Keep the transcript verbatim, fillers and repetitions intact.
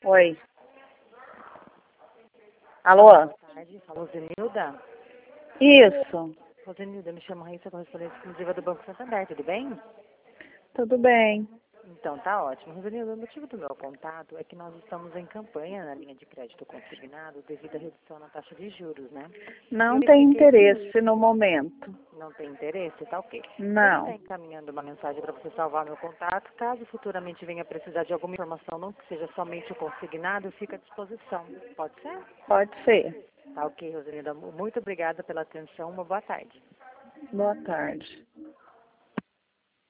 Oi. Alô? Boa tarde, fala Rosenilda. Isso. Rosenilda, me chamo Raíssa, correspondente exclusiva do Banco Santander, tudo bem? Tudo bem. Então, tá ótimo. Rosenilda, o motivo do meu contato é que nós estamos em campanha na linha de crédito consignado devido à redução na taxa de juros, né? Não Eu tem verifiquei que interesse no momento. não tem interesse, tá ok. Vou estar Não. encaminhando uma mensagem para você salvar meu contato. Caso futuramente venha precisar de alguma informação, não que seja somente o consignado, eu fico à disposição. Pode ser? Pode ser. Tá ok, Rosenilda. Muito obrigada pela atenção. Uma boa tarde. Boa tarde.